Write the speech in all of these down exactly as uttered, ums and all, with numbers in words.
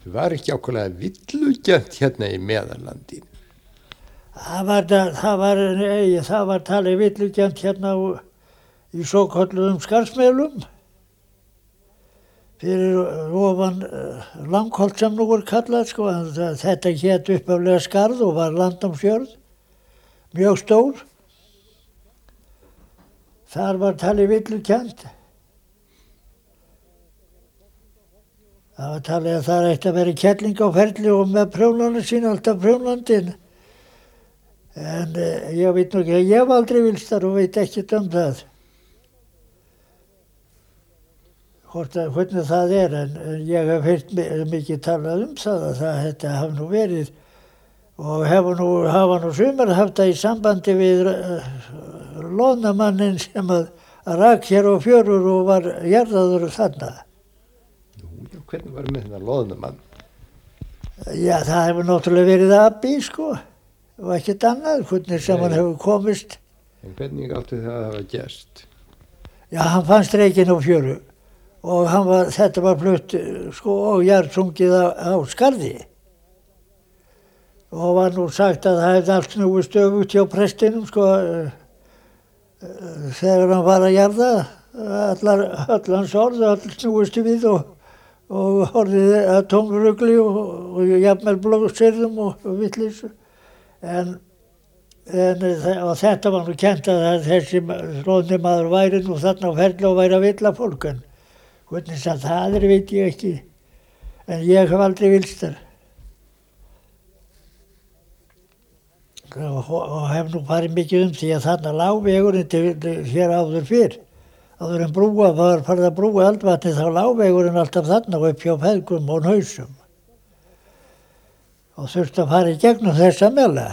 var ekki ákveðlega villugjönt hérna í Meðallandinu. Það var, það var, nei, það var talið villugjönt hérna á, í svo kölluðum Skarðsmelum. Fyrir ofan uh, Langholt sem nú er kallað, sko, en þetta hét upphaflega Skarð og var landnámsjörð, mjög stór. Þar var talið villugjönt. Það var talið að það ætti að vera kettling á ferli og með prjónana sína alltaf prjónlandinn. En eh, ég veit nú ekki, ég hef aldrei vilst þar og veit ekkert um það. Hvort að hvernig það er, en, en ég hef heyrt mikið talað um það að það þetta hafi nú verið og hefur nú, hafa nú sumar haft það í sambandi við uh, loðnamannin sem að, að rak hér á fjörur og var jarðaður þarna. Hvernig var með þennan loðnumann? Já, það hefur náttúrulega verið Abbi, sko, og ekkert annað, hvernig sem Nei. Hann hefur komist. En hvernig átti það að hafa gerst? Já, hann fannst reikinn á fjöru og hann var, þetta var flutt, sko, og jarðsungið á, á Skarði. Og var nú sagt að það hefði allt snúið stöfugt hjá prestinum, sko, þegar hann var að jarða, allar, allans orð, allt snúist við og og horfið að tómrugli og, og jafnvel blóðsyrðum og, og vitleysu. En, en og þetta var nú kennt að þessi loðni maður væri nú þarna á ferli og væri að villa fólk. En hvernig sem það er veit ég ekki. En ég hef aldrei vilst þar. Og, og hef nú farið mikið um því að þarna lá vegurinn til, til hér áður fyrr. Áður en brúa var farið að brúa Eldvatni þá lá vegurinn alltaf þarna upp hjá Feðgum og Hnausum. Og þurfti að fara í gegnum þessa mela.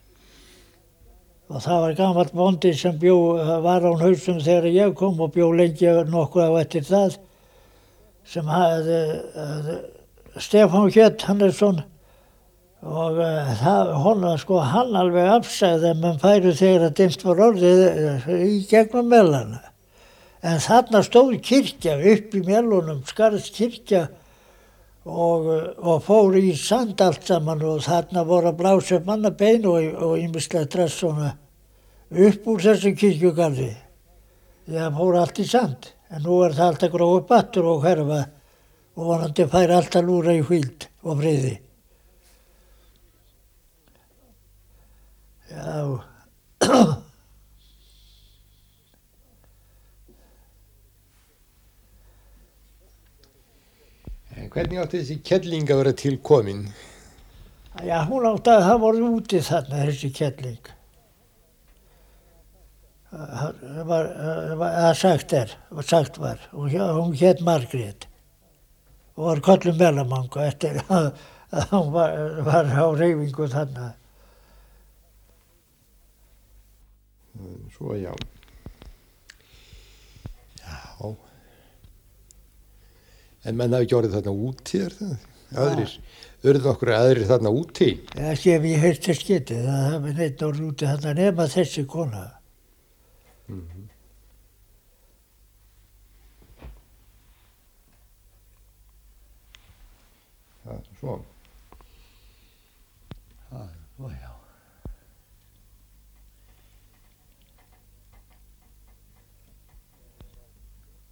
Og það var gamall bóndi sem bjó, var á Hnausum þegar ég kom og bjó lengi nokkuð á eftir það. Sem hafði, hafði Stefán Hjött Hannesson. Og uh, það, hon, sko, hann alveg afsæði að mann færi þegar að dimmt var orðið í gegnum melana. En þarna stóð kirkja upp í melunum, Skarðskirkja og, og fór í sand allt saman og þarna voru að blása upp mannabein og, og ýmislegt dress svona upp úr þessu kirkjugarði. Það fór allt í sand, en nú er það allt að gróa upp aftur og hverfa og vonandi fær allt að lúra í hvíld og friði. Já. Hvernig átti þessi kettling að vera til komin? Já, hún átti að hafa voru úti þarna, þessi kettling. Það var, það sagt er, sagt var. Og hún hét Margrét og var kölluð Melamanga eftir að hún var, var á hreyfingu þarna. Svo já. Já. En menn hafi ekki orðið þarna úti, er það? Aðrir, urðu okkur aðrir þarna úti? Já, sem ég heilt þess getið, það hafi neitt orðið úti þarna nema þessi kona. Mm-hmm. Það er svo. Það er svo, já.